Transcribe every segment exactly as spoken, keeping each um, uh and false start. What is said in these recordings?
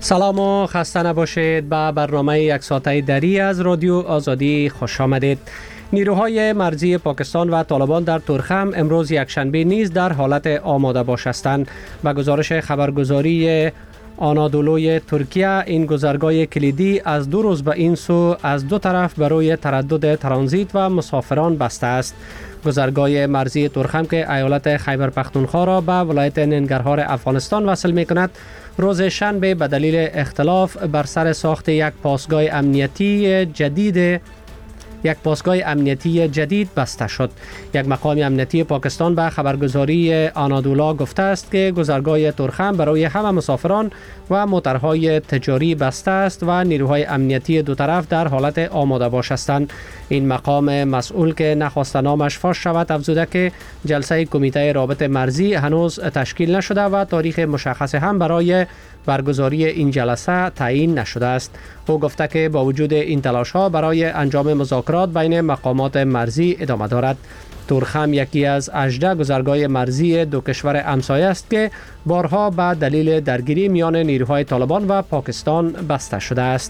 سلام و خسته نباشید. به برنامه یک ساعته دری از رادیو آزادی خوش آمدید. نیروهای مرزی پاکستان و طالبان در تورخم امروز یکشنبه نیز در حالت آماده باش هستند. به گزارش خبرگزاری آنادولوی ترکیه، این گذرگاه کلیدی از دو روز به این سو از دو طرف برای تردد ترانزیت و مسافران بسته است. گذرگاه مرزی تورخم که ایالت خیبر پختونخوا را به ولایت ننگرهار افغانستان وصل می کند، روز شنبه به دلیل اختلاف بر سر ساخت یک پاسگاه امنیتی جدید یک پاسگاه امنیتی جدید بسته شد. یک مقام امنیتی پاکستان به خبرگزاری آنادولا گفته است که گذرگاه تورخم برای همه مسافران و موترهای تجاری بسته است و نیروهای امنیتی دو طرف در حالت آماده باش هستند. این مقام مسئول که نخواست نامش فاش شود افزوده که جلسه کمیته رابط مرزی هنوز تشکیل نشده و تاریخ مشخص هم برای برگزاری این جلسه تعیین نشده است. او گفته که با وجود این تلاش ها برای انجام مذاکرات بین مقامات مرزی ادامه دارد. تورخم یکی از هجده گذرگاه مرزی دو کشور همسایه است که بارها به دلیل درگیری میان نیروهای طالبان و پاکستان بسته شده است.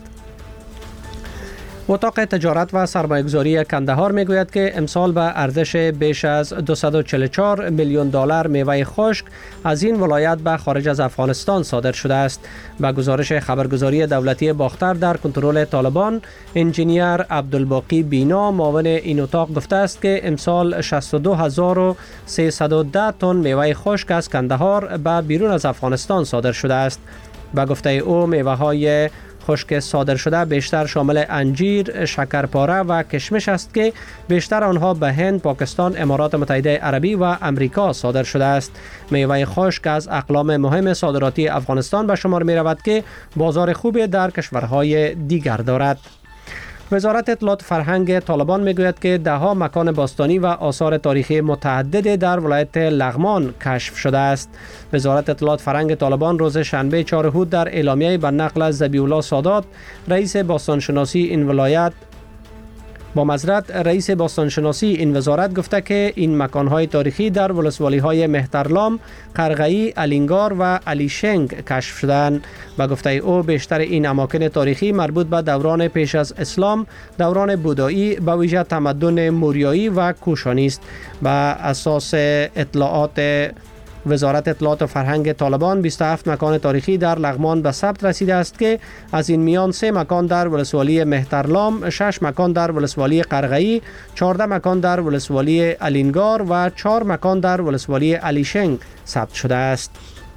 اتاق تجارت و سرمایه‌گذاری کندهار میگوید که امسال به ارزش بیش از دویست و چهل و چهار میلیون دلار میوه خشک از این ولایت به خارج از افغانستان صادر شده است. به گزارش خبرگزاری دولتی باختر در کنترل طالبان، انجینیر عبدالباقی بینا معاون این اتاق گفته است که امسال شصت و دو هزار و سیصد و ده تن میوه خشک از کندهار به بیرون از افغانستان صادر شده است. به گفته او میوه های خشک صادر شده بیشتر شامل انجیر، شکرپاره و کشمش است که بیشتر آنها به هند، پاکستان، امارات متحده عربی و امریکا صادر شده است. میوه خشک از اقلام مهم صادراتی افغانستان به شمار می رود که بازار خوبی در کشورهای دیگر دارد. وزارت اطلاعات فرهنگ طالبان میگوید که ده ها مکان باستانی و آثار تاریخی متعدد در ولایت لغمان کشف شده است. وزارت اطلاعات فرهنگ طالبان روز شنبه چهار هود در اعلامیه به نقل از ذبیح الله سادات، رئیس باستانشناسی این ولایت با معذرت رئیس باستانشناسی این وزارت گفته که این مکانهای تاریخی در ولسوالی‌های مهترلام، قرغه‌ای، الینگار و علیشنگ کشف شدند. به گفته او بیشتر این اماکن تاریخی مربوط به دوران پیش از اسلام، دوران بودایی، به ویژه تمدن موریایی و کوشانی است. به اساس اطلاعات وزارت اطلاعات و فرهنگ طالبان، بیست و هفت مکان تاریخی در لغمان به ثبت رسیده است که از این میان سه مکان در ولسوالی مهترلام، شش مکان در ولسوالی قرغه‌ای، چهارده مکان در ولسوالی الینگار و چهار مکان در ولسوالی علیشنگ ثبت شده است.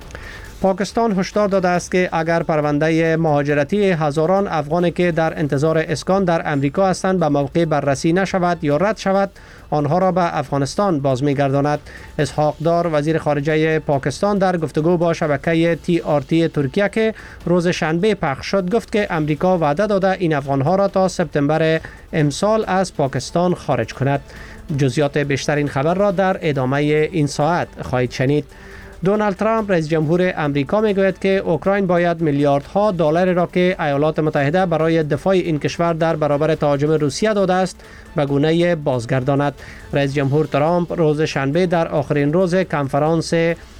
پاکستان هشدار داده است که اگر پرونده مهاجرتی هزاران افغانی که در انتظار اسکان در امریکا هستند به موقع بررسی نشود یا رد شود، آنها را به افغانستان باز می‌گرداند. اسحاق دار، وزیر خارجه پاکستان، در گفتگو با شبکه تی آر تی ترکیه که روز شنبه پخش شد گفت که امریکا وعده داده این افغانها را تا سپتامبر امسال از پاکستان خارج کند. جزئیات بیشتر این خبر را در ادامه این ساعت خواهید شنید. دونالد ترامپ رئیس جمهور امریکا میگوید که اوکراین باید میلیاردها دلار را که ایالات متحده برای دفاع این کشور در برابر تهاجم روسیه داده است به گونه بازگرداند. رئیس جمهور ترامپ روز شنبه در آخرین روز کنفرانس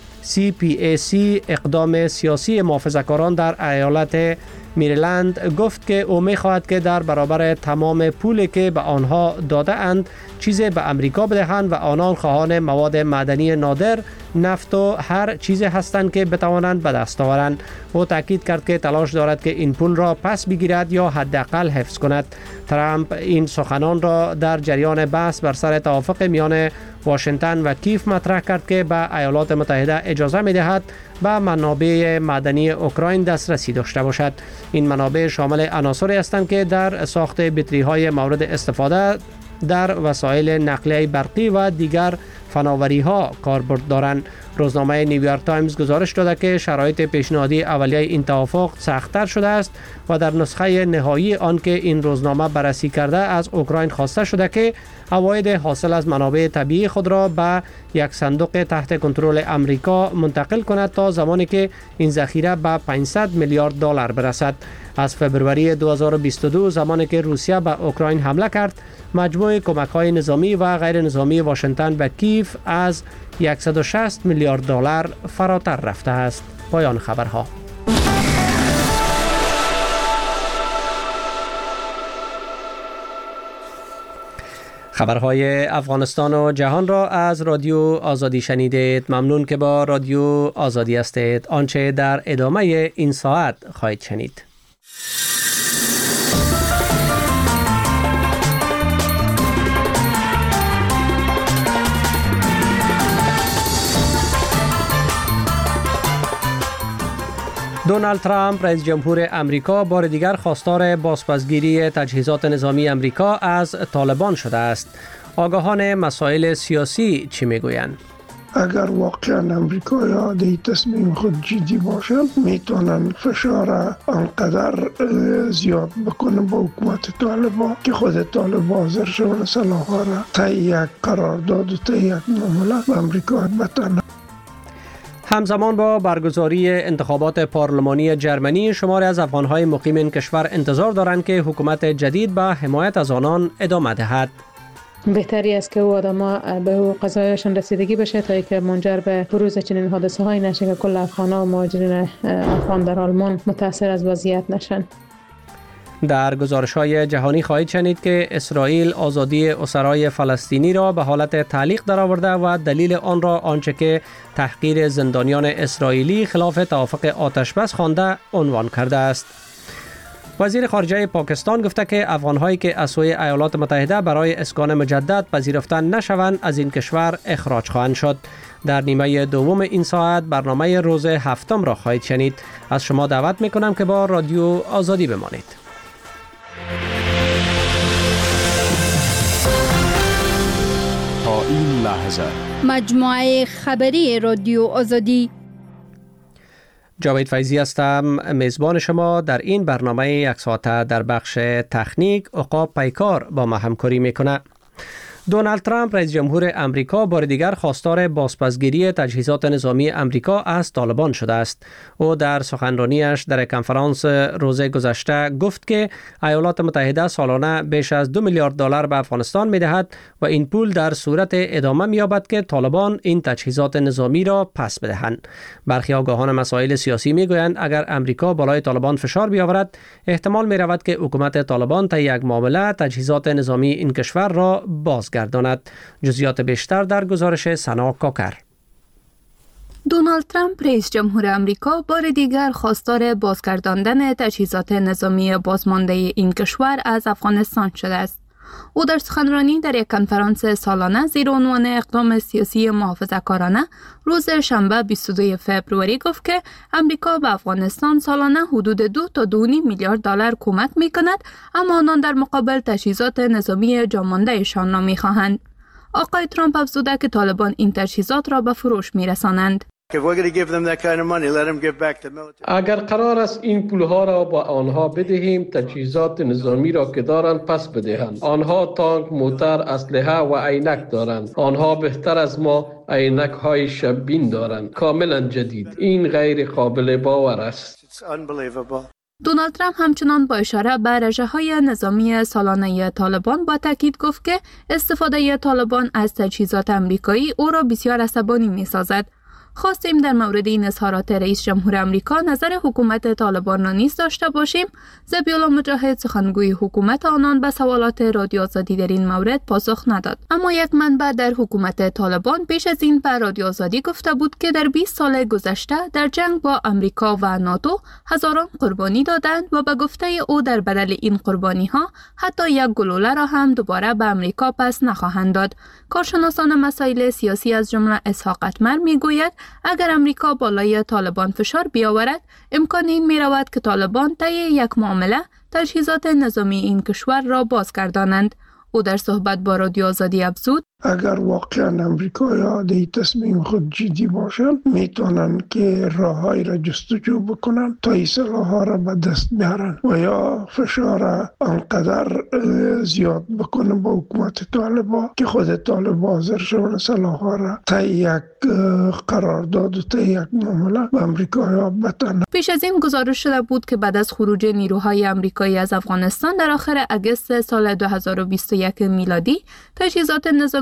سی پی ای سی اقدام سیاسی محافظه‌کاران در ایالت میریلند گفت که او می‌خواهد که در برابر تمام پولی که به آنها داده اند چیزی به امریکا بدهند و آنان خواهان مواد معدنی نادر، نفت و هر چیزی هستند که بتوانند به دست آورند. او تاکید کرد که تلاش دارد که این پول را پس بگیرد یا حداقل حفظ کند. ترامپ این سخنان را در جریان بحث بر سر توافق میان واشنگتن و کیف مطرح کرد که به ایالات متحده اجازه می‌دهد به منابع معدنی اوکراین دسترسی داشته باشد. این منابع شامل عناصری هستند که در ساخت بطری‌های مورد استفاده در وسایل نقلیه برقی و دیگر فناوری‌ها کاربرد دارند. روزنامه نیویورک تایمز گزارش داده که شرایط پیشنهادی اولیه این توافق سخت‌تر شده است و در نسخه نهایی آن که این روزنامه بررسی کرده از اوکراین خواسته شده که عواید حاصل از منابع طبیعی خود را به یک صندوق تحت کنترل امریکا منتقل کند تا زمانی که این ذخیره به پانصد میلیارد دلار برسد. از فبروری دو هزار و بیست و دو زمانی که روسیه به اوکراین حمله کرد، مجموع کمک‌های نظامی و غیر نظامی واشنگتن به کیف از صد و شصت میلیارد دلار فراتر رفته است. پایان خبرها. خبرهای افغانستان و جهان را از رادیو آزادی شنیدید. ممنون که با رادیو آزادی هستید. آنچه در ادامه این ساعت خواهید شنید. دونالد ترامپ رئیس جمهور امریکا بار دیگر خواستار بازپسگیری تجهیزات نظامی امریکا از طالبان شده است. آگاهان مسائل سیاسی چی میگویند؟ اگر واقعا امریکایی‌ها در تصمیم خود جدی باشند میتونن فشار آنقدر زیاد بکنن با حکومت طالبان که خود طالبان حاضر شون سلاح‌ها را تا یک قرارداد و تا یک معامله به امریکا بتن. همزمان با برگزاری انتخابات پارلمانی جرمنی، شماری از افغان‌های مقیم این کشور انتظار دارند که حکومت جدید به حمایت از آنان ادامه دهد. بهتری است که او آدما به قضایشان رسیدگی بشه تا اینکه منجر به بروز چنین حادثه هایی نشه که کل افغان‌ها و مهاجرین افغان در آلمان متاثر از وضعیت نشن. در گزارش‌های جهانی خواهید شنید که اسرائیل آزادی اسرای فلسطینی را به حالت تعلیق درآورده و دلیل آن را آنچه که تحقیر زندانیان اسرائیلی خلاف توافق آتشبس خوانده عنوان کرده است. وزیر خارجه پاکستان گفته که افغان‌هایی که از سوی ایالات متحده برای اسکان مجدد پذیرفته نشوند از این کشور اخراج خواهند شد. در نیمه دوم این ساعت برنامه روز هفتم را خواهید شنید. از شما دعوت می‌کنم که با رادیو آزادی بمانید. تا این لحظه مجموعه خبری رادیو آزادی. جاوید فیضی هستم، میزبان شما. در این برنامه یک ساعته در بخش تکنیک عقاب پیکار با ما همکاری میکنه. دونالد ترامپ رئیس جمهور امریکا بار دیگر خواستار بازپسگیری تجهیزات نظامی امریکا از طالبان شده است. او در سخنرانیش در کنفرانس روز گذشته گفت که ایالات متحده سالانه بیش از دو میلیارد دلار به افغانستان میدهد و این پول در صورت ادامه مییابد که طالبان این تجهیزات نظامی را پس بدهند. برخی آگاهان مسائل سیاسی میگویند اگر امریکا بالای طالبان فشار بیاورد، احتمال میرود که حکومت طالبان تا یک معامله تجهیزات نظامی این کشور را بازگرداند. گرداند. جزئیات بیشتر در گزارش سنا کاکر. دونالد ترامپ رئیس جمهور امریکا بار دیگر خواستار بازگرداندن تجهیزات نظامی بازمانده این کشور از افغانستان شده است. او در سخنرانی در یک کنفرانس سالانه زیر عنوان اقدام سیاسی محافظه‌کارانه روز شنبه بیست و دوم فوریه گفت که امریکا به افغانستان سالانه حدود دو تا دو و نیم میلیارد دلار کمک می‌کند، اما آنان در مقابل تجهیزات نظامی جاماندهشان را می‌خواهند. آقای ترامپ افزوده که طالبان این تجهیزات را به فروش می‌رسانند. اگر قرار است این پولها را با آنها بدهیم، تجهیزات نظامی را که دارند پس بدهند. آنها تانک، موتر، اسلحه و عینک دارند. آنها بهتر از ما عینک های شبین دارند، کاملا جدید. این غیر قابل باور است. دونالد ترامپ همچنان با اشاره به رژه‌های نظامی سالانه طالبان با تاکید گفت که استفاده طالبان از تجهیزات آمریکایی او را بسیار عصبانی می‌سازد. خواستیم در مورد این اظهارات رئیس جمهور امریکا نظر حکومت طالبان را نیز داشته باشیم. ذبیح الله مجاهد سخنگوی حکومت آنان به سوالات رادیو آزادی در این مورد پاسخ نداد. اما یک منبع در حکومت طالبان پیش از این به رادیو آزادی گفته بود که در بیست سال گذشته در جنگ با امریکا و ناتو هزاران قربانی دادند و به گفته او در بدل این قربانی ها حتی یک گلوله را هم دوباره به امریکا پس نخواهند داد. کارشناسان مسائل سیاسی از جمله اسحاق اتمر میگوید اگر امریکا بالای طالبان فشار بیاورد، امکان این می رود که طالبان طی یک معامله تجهیزات نظامی این کشور را بازگردانند. او در صحبت با رادیو آزادی افزود اگر واقعا امریکایی‌ها در تصمیم خود جدی باشند میتونن که راههایی را جستجو بکنن تا این سلاح‌ها را به دست بیارن و یا فشار آنقدر زیاد بکنن با حکومت طالبان که خود طالبان حاضر شون سلاح‌ها را تا یک قرارداد و تا یک معامله به امریکایی‌ها بتن. پیش از این گزارش شده بود که بعد از خروج نیروهای آمریکایی از افغانستان در آخر اگست سال دو هزار و بیست و یک میلادی تجهیزات نظامی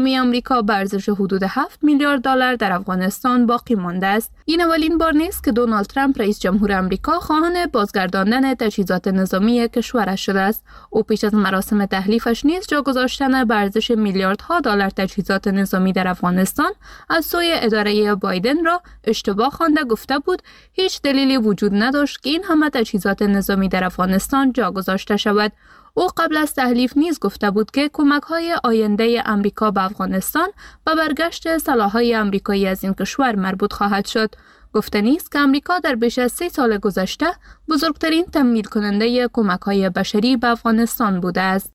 نظامی آمریکا به ارزش حدود هفت میلیارد دلار در افغانستان باقی مانده است. این اولین بار نیست که دونالد ترامپ رئیس جمهور آمریکا خواهان بازگرداندن تجهیزات نظامی کشورش شده است. او پیش از مراسم تحلیفش نیز جا گذاشتن به ارزش میلیاردها دلار تجهیزات نظامی در افغانستان از سوی اداره بایدن را اشتباه خوانده گفته بود هیچ دلیلی وجود نداشت که این همه تجهیزات نظامی در افغانستان جا گذاشته شود. او قبل از تحلیف نیز گفته بود که کمک‌های آینده آمریکا به افغانستان به برگشت سلاح‌های آمریکایی از این کشور مربوط خواهد شد. گفته نیست که آمریکا در بیش از سی سال گذشته بزرگترین تمویل کننده کمک‌های بشری به افغانستان بوده است.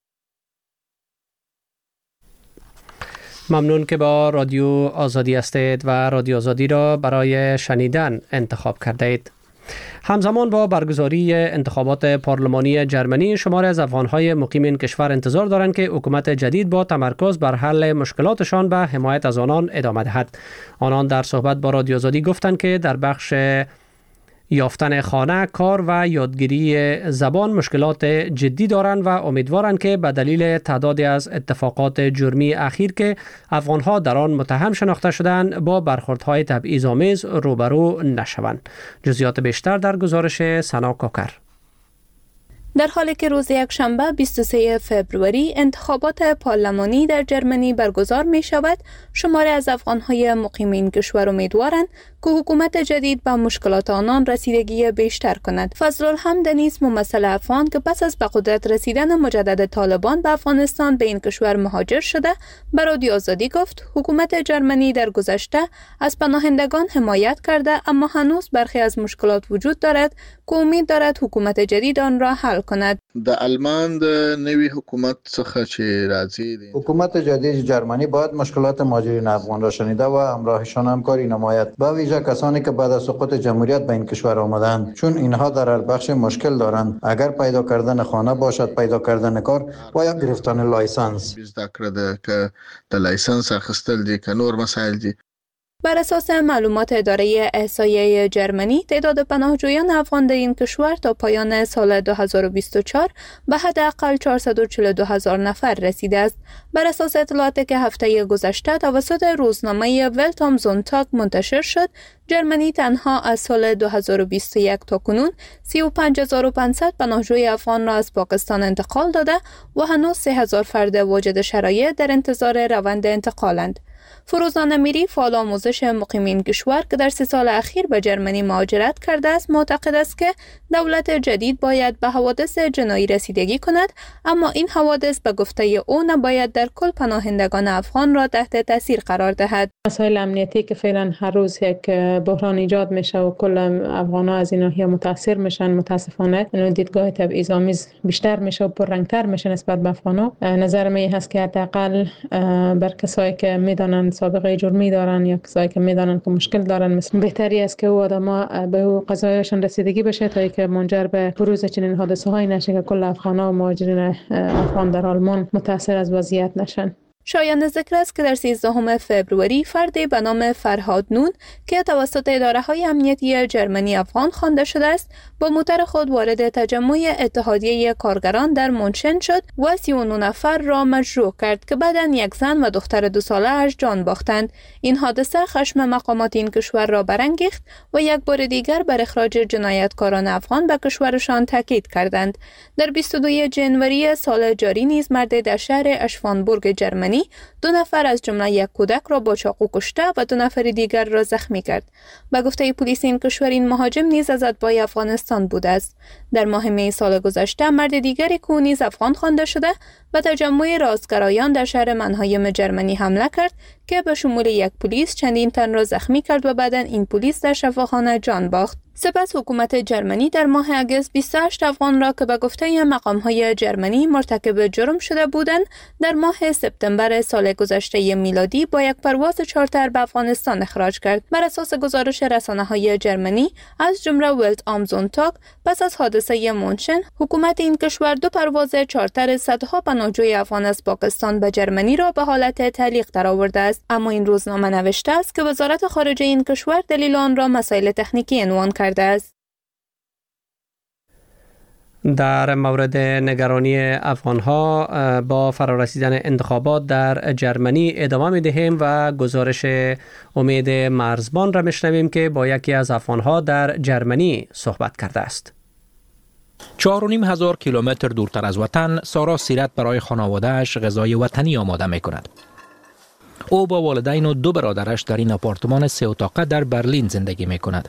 ممنون که با رادیو آزادی هستید و رادیو آزادی را برای شنیدن انتخاب کرده اید. همزمان با برگزاری انتخابات پارلمانی جرمنی، شماری از افغان‌های مقیم این کشور انتظار دارند که حکومت جدید با تمرکز بر حل مشکلاتشان به حمایت از آنان ادامه دهد. آنان در صحبت با رادیو آزادی گفتند که در بخش یافتن خانه، کار و یادگیری زبان مشکلات جدی دارند و امیدوارند که به دلیل تعدادی از اتفاقات جرمی اخیر که افغانها در آن متهم شناخته شدند با برخوردهای تبعیض‌آمیز روبرو نشوند. جزئیات بیشتر در گزارش سنا کوکر. در حالی که روز یکشنبه بیست و سوم فوریه انتخابات پارلمانی در جرمنی برگزار می شود، شماری از افغان‌های مقیم این کشور امیدوارند که حکومت جدید به مشکلات آنان رسیدگی بیشتر کند. فضلالحمد دنیس، ممثل افغان که پس از به قدرت رسیدن مجدد طالبان به افغانستان به این کشور مهاجر شده، به رادیو آزادی گفت حکومت جرمنی در گذشته از پناهندگان حمایت کرده، اما هنوز برخی از مشکلات وجود دارد که امید دارد حکومت جدید آن را حل کند. د آلمان د نوی حکومت څخه چې راځي حکومت جدید جرمنی باید مشکلات مهاجرین افغان را شنیده و همراهشان همکاری نماید، به ویژه کسانی که بعد از سقوط جمهوریت به این کشور آمدند، چون اینها در هر بخش مشکل دارند، اگر پیدا کردن خانه باشد، پیدا کردن کار و یا گرفتن لایسنس. زده کړه که د لایسنس اخیستل دي که نور مسائل دي. بر اساس معلومات اداره احصایه جرمنی، تعداد پناهجویان افغان در این کشور تا پایان سال دو هزار و بیست و چهار به حداقل چهارصد و چهل و دو هزار نفر رسیده است. بر اساس اطلاعاتی که هفته گذشته توسط روزنامه ولت ام زونتاگ منتشر شد، جرمنی تنها از سال دو هزار و بیست و یک تا کنون سی و پنج هزار و پانصد پناهجوی افغان را از پاکستان انتقال داده و هنوز سه هزار فرد واجد شرایط در انتظار روند انتقالند. فروزان امیری، فعال آموزش مقیم این کشور که در سه سال اخیر به جرمنی مهاجرت کرده است، معتقد است که دولت جدید باید به حوادث جنایی رسیدگی کند، اما این حوادث به گفته او نباید در کل پناهندگان افغان را تحت تاثیر قرار دهد. مسائل امنیتی که فعلا هر روز یک بحران ایجاد میشه و کل افغان‌ها از این ناحیه متاثر میشن، متاسفانه این دیدگاه تبعیض‌آمیز بیشتر میشه و پررنگتر میشه نسبت به افغان‌ها. نظر من هست که حداقل بر کسایی که میدانن سابقه جرمی دارن یا کسایی که میدانن که مشکل دارن، مثل بهتری است که او آدما به او قضایشان رسیدگی بشه تا اینکه منجر به بروز چنین حادثه‌هایی نشه که کل افغان‌ها و مهاجرین افغان در آلمان متاثر از وضعیت نشن. شایان ذکر است که در سیزدهم فوریه فردی به نام فرهاد نون که توسط اداره‌های امنیتی جرمنی افغان خوانده شده است، با موتر خود وارد تجمع اتحادیه کارگران در مونشن شد و سی و نه نفر را مجروح کرد که بعداً یک زن و دختر دو ساله‌اش جان باختند. این حادثه خشم مقامات این کشور را برانگیخت و یک بار دیگر بر اخراج جنایتکاران افغان به کشورشان تاکید کردند. در بیست و دوم ژانویه سال جاری نیز مرد در شهر اشوانبورگ جرمنی دو نفر از جمله یک کودک را با چاقو کشته و دو نفر دیگر را زخمی کرد. به گفته پلیس این کشور این مهاجم نیز از اتباع افغانستان بوده است. در ماه می سال گذشته مرد دیگری که نیز افغان خوانده شده به تجمع راستگرایان در شهر منهایم جرمنی حمله کرد که به شمول یک پلیس چندین تن را زخمی کرد و بعداً این پلیس در شفاخانه جان باخت. سپس حکومت جرمنی در ماه اگست بیست و هشت افغان را که به گفته مقام‌های جرمنی مرتکب جرم شده بودند، در ماه سپتامبر سال گذشته میلادی با یک پرواز چارتر به افغانستان اخراج کرد. بر اساس گزارش رسانه‌های جرمنی از جمله ولت ام زونتاگ، پس از حادثه مونشن، حکومت این کشور دو پرواز چارتر صدها پناهجوی افغان از پاکستان به جرمنی را به حالت تعلیق درآورده است. اما این روزنامه نوشته است که وزارت خارجه این کشور دلیل آن را مسائل تکنیکی عنوان کرده است. در مورد نگرانی افغانها با فرارسیدن انتخابات در جرمنی ادامه می دهیم و گزارش امید مرزبان را میشنویم که با یکی از افغانها در جرمنی صحبت کرده است. چهار و نیم هزار کیلومتر دورتر از وطن سارا سیرت برای خانواده‌اش غذای وطنی آماده می کند. او با والدین و دو برادرش در این آپارتمان سه اتاقه در برلین زندگی می کند.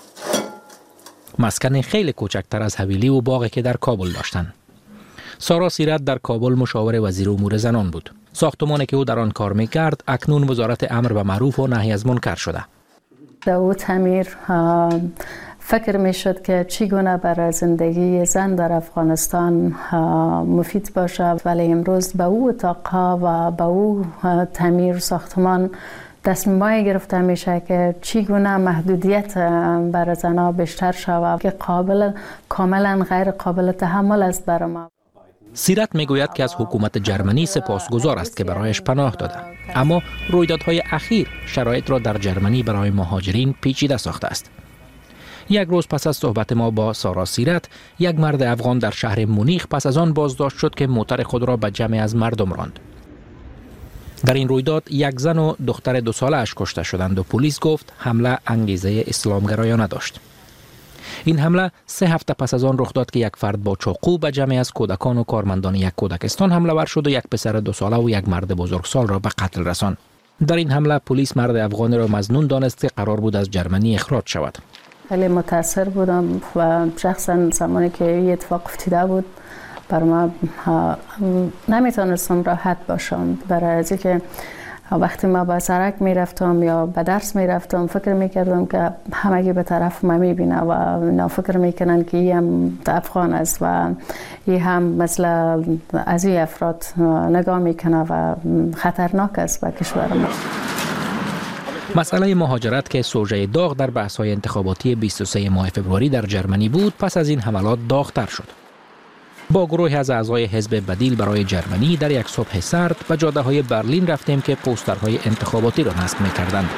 مسکن خیلی کوچکتر از حویلی و باغی که در کابل داشتند. سارا سیرت در کابل مشاور وزیر امور زنان بود. ساختمانی که او در آن کار می‌کرد اکنون وزارت امر و معروف و نهی از منکر شده. در او تعمیر فکر میشد که چگونه برای زندگی زن در افغانستان مفید باشه، ولی امروز به او اتاقها و به او تعمیر ساختمان تصمیمایی گرفته میشه که چگونه محدودیت برای زنها بیشتر شود که قابل کاملا غیر قابل تحمل است برای ما. سیرت میگوید که از حکومت جرمنی سپاسگزار است که برایش پناه داده، اما رویدادهای اخیر شرایط را در جرمنی برای مهاجرین پیچیده ساخته است. یک روز پس از صحبت ما با سارا سیرت، یک مرد افغان در شهر مونیخ پس از آن بازداشت شد که موتر خود را به جمع از مردم راند. در این رویداد یک زن و دختر دو ساله اش کشته شدند و پلیس گفت حمله انگیزه اسلامگرایانه داشت. این حمله سه هفته پس از آن رخ داد که یک فرد با چاقو به جمعی از کودکان و کارمندان یک کودکستان حمله ور شد و یک پسر دو ساله و یک مرد بزرگسال را به قتل رساند. در این حمله پلیس مرد افغانی را مظنون دانست که قرار بود از جرمنی اخراج شود. خیلی متاثر بودم و شخصا زمانی که این اتفاق افتاده بود بر ما نمیتونستم راحت باشم، برای از اینکه وقتی ما به سرک میرفتم یا به درس میرفتم فکر میکردم که همگی به طرف ما میبینه و اینا فکر میکنن که این هم افغان است و این هم مثل از این افراد نگاه میکنه و خطرناک است به کشور ما. مسئله مهاجرت که سوژه داغ در بحث‌های انتخاباتی بیست و سه ماه فوریه در جرمنی بود، پس از این حملات داغ‌تر شد. با گروهی از اعضای حزب بدیل برای جرمنی در یک صبح سرد به جاده‌های برلین رفتیم که پوسترهای انتخاباتی را نصب می‌کردند.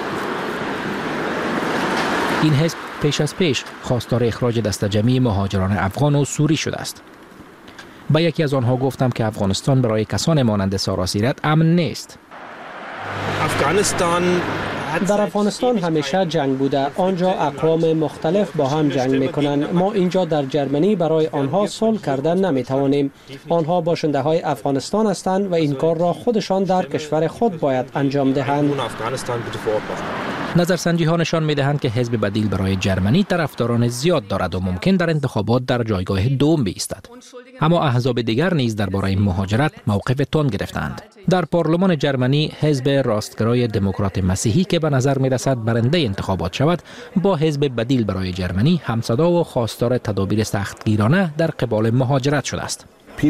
این حزب پیش از پیش خواستار اخراج دست جمعی مهاجران افغان و سوری شده است. با یکی از آنها گفتم که افغانستان برای کسان مانند سارا سیرت امن نیست. افغانستان در افغانستان همیشه جنگ بوده. آنجا اقوام مختلف با هم جنگ میکنند. ما اینجا در جرمنی برای آنها صلح کردن نمیتوانیم. آنها باشنده های افغانستان هستند و این کار را خودشان در کشور خود باید انجام دهند. نظرسنجی ها نشان میدهند که حزب بدیل برای جرمنی طرفداران زیاد دارد و ممکن در انتخابات در جایگاه دوم بایستد. اما احزاب دیگر نیز درباره مهاجرت موقف تند گرفتند. در پارلمان جرمنی حزب راستگرای دموکرات مسیحی که به نظر میرسد برنده انتخابات شود، با حزب بدیل برای جرمنی همصدا و خواستار تدابیر سختگیرانه در قبال مهاجرت شده است.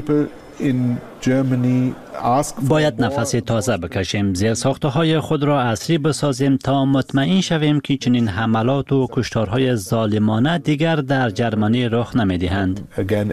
باید نفس تازه بکشیم، زیرساختهای خود را عصری بسازیم تا مطمئن شویم که چنین حملات و کشتارهای ظالمانه دیگر در جرمنی رخ نمیدهند.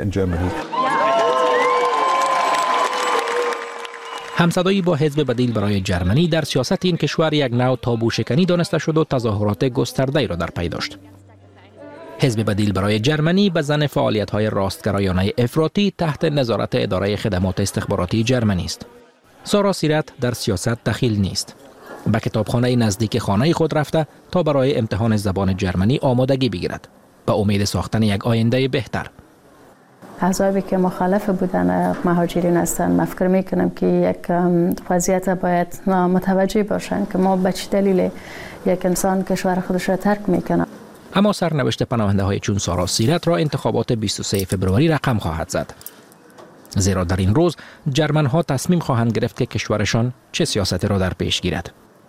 همصدایی با حزب بدیل برای جرمنی در سیاست این کشور یک نوع تابو شکنی دانسته شد و تظاهرات گسترده‌ای را در پی داشت. حزب بدیل برای جرمنی به ضمن فعالیت‌های راستگرایانه افراطی تحت نظارت اداره خدمات استخباراتی جرمنی است. سارا سیرت در سیاست دخیل نیست. به کتابخانه نزدیک خانه خود رفته تا برای امتحان زبان جرمنی آمادگی بگیرد، به امید ساختن یک آینده بهتر. احزابی که مخالف بودن مهاجرین هستند، من فکر میکنم که یک وضعیت باید متوجه باشند که ما به چه دلیل یک انسان کشور خودش را ترک میکنه. اما سرنوشت پناهنده های چون سارا سیرت را انتخابات بیست و سه فوریه رقم خواهد زد. زیرا در این روز جرمن ها تصمیم خواهند گرفت که کشورشان چه سیاستی را در پیش گیرد.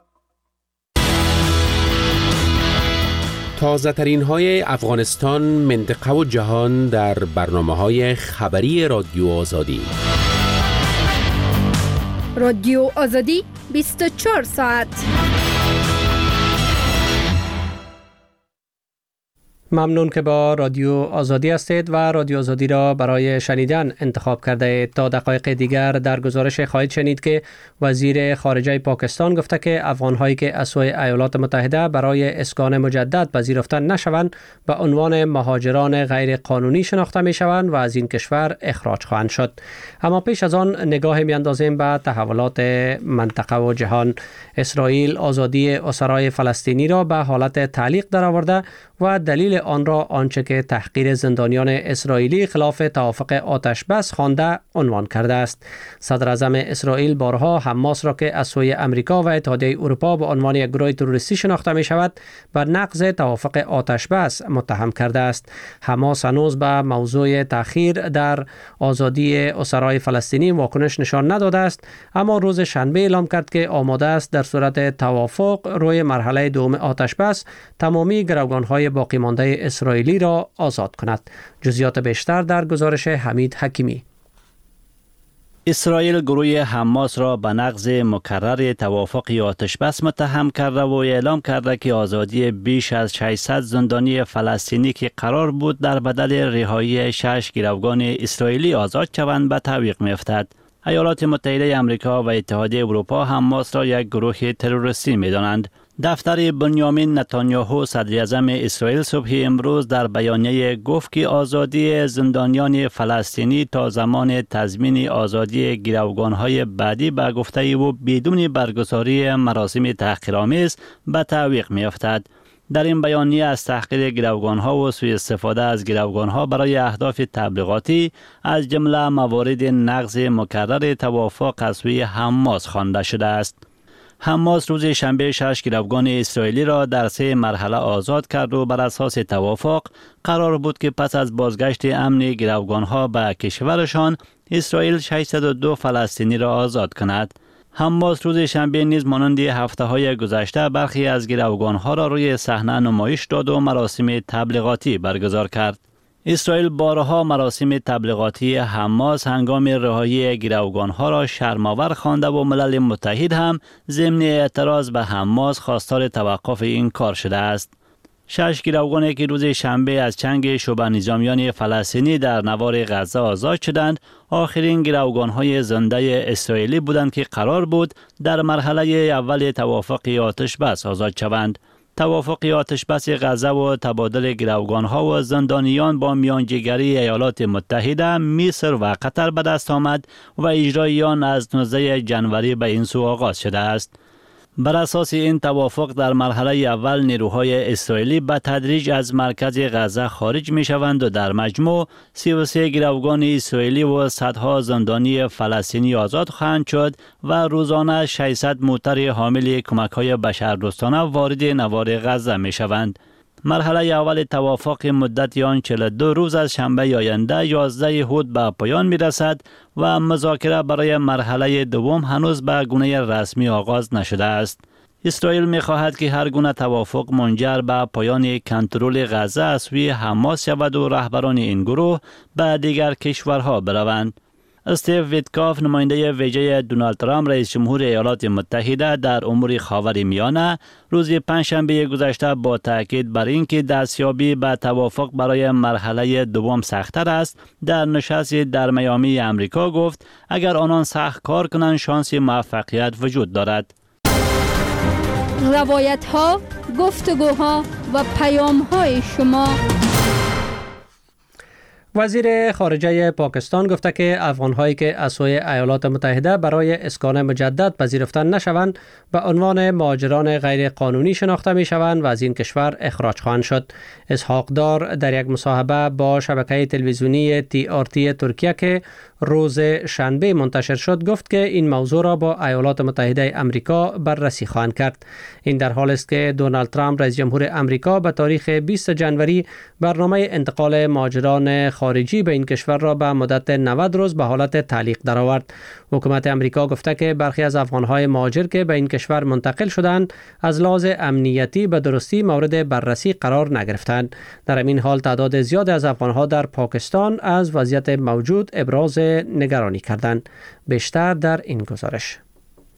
تازه ترین های افغانستان، منطقه و جهان در برنامه های خبری رادیو آزادی. رادیو آزادی بیست و چهار ساعت. ممنون که با رادیو آزادی هستید و رادیو آزادی را برای شنیدن انتخاب کرده اید. تا دقایق دیگر در گزارش خواهید شنید که وزیر خارجه پاکستان گفته که افغان‌هایی که از سوی ایالات متحده برای اسکان مجدد پذیرفته نشوند به عنوان مهاجران غیر قانونی شناخته می‌شوند و از این کشور اخراج خواهند شد. اما پیش از آن نگاه می‌اندازیم به تحولات منطقه و جهان. اسرائیل آزادی اسرای فلسطینی را به حالت تعلیق درآورده و دلیل آن را آنچه که تحقیر زندانیان اسرائیلی خلاف توافق آتش بس خوانده عنوان کرده است. صدر اعظم اسرائیل بارها حماس را که از سوی امریکا و اتحادیه اروپا به عنوان یک گروه تروریستی شناخته می شود بر نقض توافق آتش بس متهم کرده است. حماس هنوز به موضوع تأخیر در آزادی اسرای فلسطینی واکنش نشان نداده است، اما روز شنبه اعلام کرد که آماده است در صورت توافق روی مرحله دوم آتش بس تمامی گروگان‌های باقی مانده اسرائیلی را آزاد کند. جزئیات بیشتر در گزارش حمید حکیمی. اسرائیل گروه حماس را به نقض مکرر توافق آتش بس متهم کرده و اعلام کرده که آزادی بیش از ششصد زندانی فلسطینی که قرار بود در بدل رهایی شش گروگان اسرائیلی آزاد شوند به تعویق می‌افتد. ایالات متحده آمریکا و اتحادیه اروپا حماس را یک گروه تروریستی می‌دانند. دفتر بنیامین نتانیاهو صدر اعظم اسرائیل صبح امروز در بیانیه گفت که آزادی زندانیان فلسطینی تا زمان تضمین آزادی گروگان‌های بعدی به گفته او بدون برگزاری مراسم تحقیرآمیز به تعویق می‌افتد. در این بیانیه از تحقیر گروگان‌ها و سوء استفاده از گروگان‌ها برای اهداف تبلیغاتی از جمله موارد نقض مکرر توافق از سوی حماس خوانده شده است. حماس روز شنبه شش گروگان اسرائیلی را در سه مرحله آزاد کرد و بر اساس توافق قرار بود که پس از بازگشت امن گروگان‌ها به کشورشان اسرائیل ششصد و دو فلسطینی را آزاد کند. حماس روز شنبه نیز مانند هفته‌های گذشته برخی از گروگان‌ها را روی صحنه نمایش داد و مراسم تبلیغاتی برگزار کرد. اسرائیل بارها مراسم تبلیغاتی حماس هنگام رهایی گروگان‌ها را شرم‌آور خوانده و ملل متحد هم ضمن اعتراض به حماس خواستار توقف این کار شده است. شش گروگانی که روز شنبه از چنگ شبه نظامیان فلسطینی در نوار غزه آزاد شدند، آخرین گروگان‌های زنده اسرائیلی بودند که قرار بود در مرحله اول توافق آتش بس آزاد شوند. توافق آتش بس غزه و تبادل گروگان‌ها و زندانیان با میانجیگری ایالات متحده، مصر و قطر به دست آمد و اجرای آن از نوزده ژانویه به این سو آغاز شده است. بر اساس این توافق در مرحله اول نیروهای اسرائیلی به تدریج از مرکز غزه خارج می شوند و در مجموع سی و سه گروگان اسرائیلی و صدها زندانی فلسطینی آزاد خواهند شد و روزانه ششصد موتر حامل کمک‌های بشردوستانه وارد نوار غزه می شوند. مرحله اول توافق مدت آن چهل و دو روز از شنبه آینده یازده اود به پایان می رسد و مذاکره برای مرحله دوم هنوز به گونه رسمی آغاز نشده است. اسرائیل می خواهد که هر گونه توافق منجر به پایان کنترل غزه از سوی حماس شود و رهبران این گروه به دیگر کشورها بروند. استیو ویتکاف نماینده ویژه دونالد ترامپ رئیس جمهور ایالات متحده در امور خاورمیانه روز پنجشنبه گذشته با تاکید بر اینکه دستیابی به توافق برای مرحله دوم سخت‌تر است در نشستی در میامی امریکا گفت اگر آنان سخت کار کنند شانس موفقیت وجود دارد. روایت ها، گفتگوها و پیام های شما. وزیر خارجه پاکستان گفته که افغان‌هایی که از سوی ایالات متحده برای اسکان مجدد پذیرفته نشوند به عنوان مهاجران غیر قانونی شناخته می‌شوند و از این کشور اخراج خواهند شد. اسحاق دار در یک مصاحبه با شبکه تلویزیونی تی آر تی ترکیه که روز شنبه منتشر شد گفت که این موضوع را با ایالات متحده آمریکا بررسی خواهند کرد. این در حالی است که دونالد ترامپ رئیس جمهور آمریکا به تاریخ بیست ژانویه برنامه انتقال مهاجران خارجی به این کشور را به مدت نود روز به حالت تعلیق درآورد. حکومت آمریکا گفته که برخی از افغان‌های مهاجر که به این کشور منتقل شدند از لحاظ امنیتی به درستی مورد بررسی قرار نگرفتند. در این حال تعداد زیاد از افغان‌ها در پاکستان از وضعیت موجود ابراز نگرانی کردند. بیشتر در این گزارش.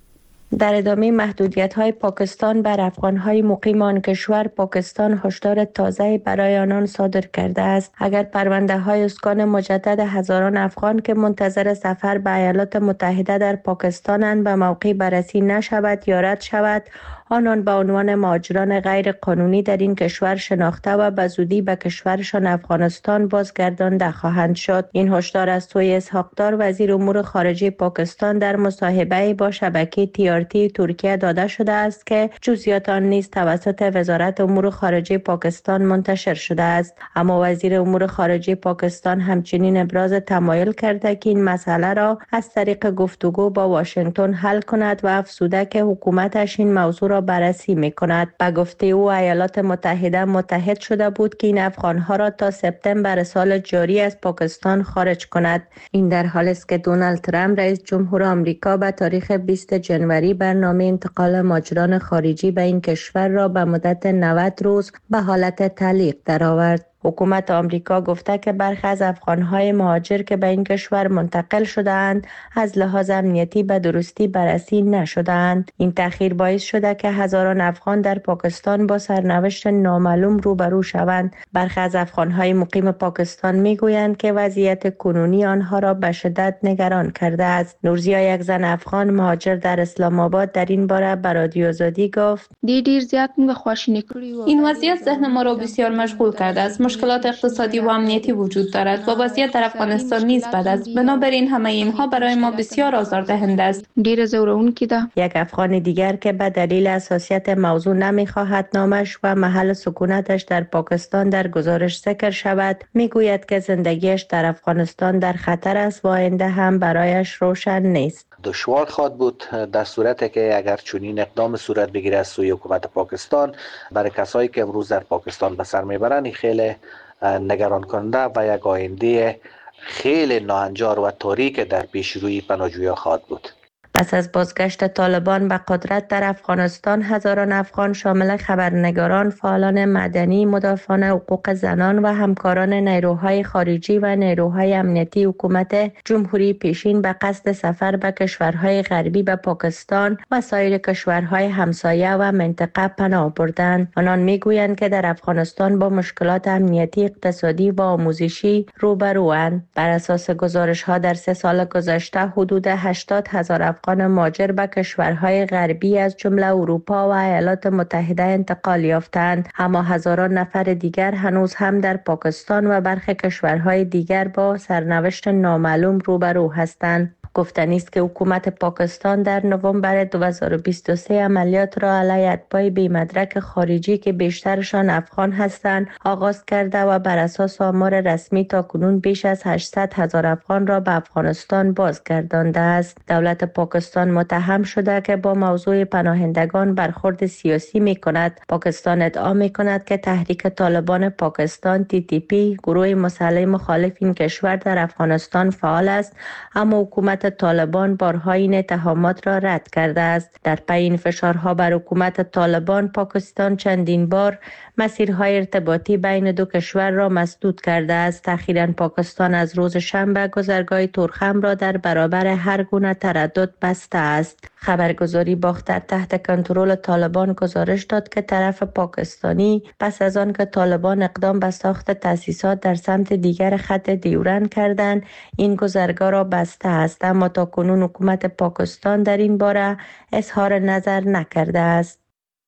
در ادامه محدودیت‌های پاکستان بر افغان‌های مقیم آن کشور، پاکستان هشدار تازه برای آنان صادر کرده است. اگر پرونده‌های اسکان مجدد هزاران افغان که منتظر سفر به ایالات متحده در پاکستانند به موقع بررسی نشود یا رد شود، آنان به عنوان مهاجران غیر قانونی در این کشور شناخته و به زودی به کشورشان افغانستان بازگردانده خواهند شد. این هشدار از سوی اسحاق دار وزیر امور خارجه پاکستان در مصاحبه با شبکه تی آر تی ترکیه داده شده است که جزئیات آن نیز توسط وزارت امور خارجه پاکستان منتشر شده است. اما وزیر امور خارجه پاکستان همچنین ابراز تمایل کرده که این مسئله را از طریق گفتگو با واشنگتن حل کند و افزوده که حکومتش این موضوع را بررسی می‌کند. به گفته او ایالات متحده متحد شده بود که این افغان‌ها را تا سپتامبر سال جاری از پاکستان خارج کند. این در حالی است که دونالد ترامپ رئیس جمهور آمریکا به تاریخ بیست ژانویه برنامه انتقال مهاجران خارجی به این کشور را به مدت نود روز به حالت تعلیق درآورد. حکومت آمریکا گفته که برخی از افغان‌های مهاجر که به این کشور منتقل شده‌اند از لحاظ امنیتی به درستی بررسی نشده‌اند. این تأخیر باعث شده که هزاران افغان در پاکستان با سرنوشت نامعلوم روبرو شوند. برخی از افغان‌های مقیم پاکستان می‌گویند که وضعیت کنونی آنها را به شدت نگران کرده است. نورزیا، یک زن افغان مهاجر در اسلام آباد، در این باره به رادیو آزادی گفت: دی دیر زیات موږ خواشینی کړی. این وضعیت ذهن ما را بسیار مشغول کرده است. مشکلات اقتصادی و امنیتی وجود دارد و وضعیت در افغانستان نیز بد است. بنابراین همه اینها برای ما بسیار آزاردهنده است. ډیر زورونکی ده. یک افغان دیگر که به دلیل حساسیت موضوع نمیخواهد نامش و محل سکونتش در پاکستان در گزارش ذکر شود، میگوید که زندگیش در افغانستان در خطر است و آینده هم برایش روشن نیست. دشوار خواهد بود در صورتی که اگر چنین اقدام صورت بگیره از سوی حکومت پاکستان. برای کسایی که امروز در پاکستان به سر میبرند خیلی نگران کننده و یک آینده خیلی ناهنجار و تاریک در پیش روی پناهجویان خواهد بود. پس از بازگشت طالبان به قدرت در افغانستان، هزاران افغان شامل خبرنگاران، فعالان مدنی، مدافعان حقوق زنان و همکاران نیروهای خارجی و نیروهای امنیتی حکومت جمهوری پیشین به قصد سفر به کشورهای غربی به پاکستان و سایر کشورهای همسایه و منطقه پناه بردند. آنان میگویند که در افغانستان با مشکلات امنیتی، اقتصادی و آموزشی روبروند. بر اساس گزارش‌ها در سه سال گذشته حدود هشتاد هزار افغان مهاجر به کشورهای غربی از جمله اروپا و ایالات متحده انتقال یافتند، اما هزاران نفر دیگر هنوز هم در پاکستان و برخی کشورهای دیگر با سرنوشت نامعلوم روبرو هستند. گفتنی است که حکومت پاکستان در نوامبر دو هزار و بیست و سه عملیات را علیه اتباع بی مدرک خارجی که بیشترشان افغان هستند آغاز کرده و بر اساس آمار رسمی تاکنون بیش از هشتصد هزار افغان را به افغانستان بازگردانده است. دولت پاکستان متهم شده که با موضوع پناهندگان برخورد سیاسی می کند. پاکستان ادعا می کند که تحریک طالبان پاکستان تی تی پی، گروه مسلح مخالف این کشور، در افغانستان فعال است، اما حکومت طالبان بارها این اتهامات را رد کرده است. در پی این فشارها بر حکومت طالبان، پاکستان چندین بار مسیرهای ارتباطی بین دو کشور را مسدود کرده است. اخیراً پاکستان از روز شنبه گذرگاه تورخم را در برابر هر گونه تردد بسته است. خبرگزاری باختر تحت کنترل طالبان گزارش داد که طرف پاکستانی پس از آن که طالبان اقدام به ساخت تأسیسات در سمت دیگر خط دیورن کردند، این گذرگاه را بسته است، اما تاکنون حکومت پاکستان در این باره اظهار نظر نکرده است.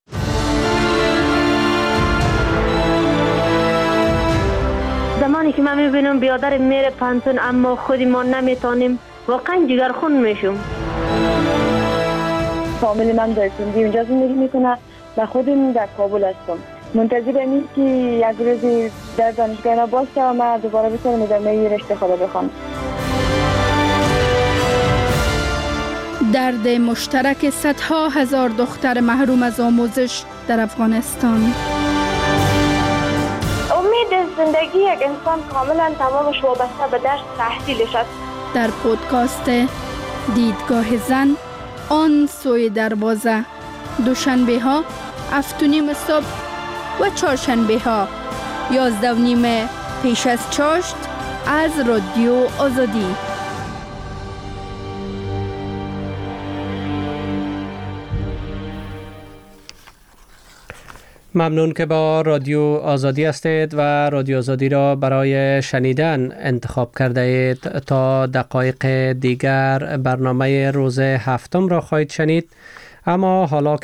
زمانی که من میبینم بیادر میره پانتون اما خودی ما نمیتونیم، واقعا جگرخون میشم. فامیل من در سندی اونجا زندگی میکنه و خودم در کابل هستم. منتظر این که یک روزی در دانشگاه اینا باز شوم و دوباره بتونم ادامه رشته خدا بخوام. درد مشترک صدها هزار دختر محروم از آموزش در افغانستان. امید زندگی یک انسان کاملا تمامش وابسته به درس تحصیلش است. در پودکاست دیدگاه زن، آن سوی دروازه، دوشنبه ها هفت و نیم صبح و چهارشنبه ها یازده و نیم پیش از چاشت از رادیو آزادی. ممنون که با رادیو آزادی هستید و رادیو آزادی را برای شنیدن انتخاب کرده اید. تا دقایق دیگر برنامه روز هفتم را خواهید شنید، اما حالا که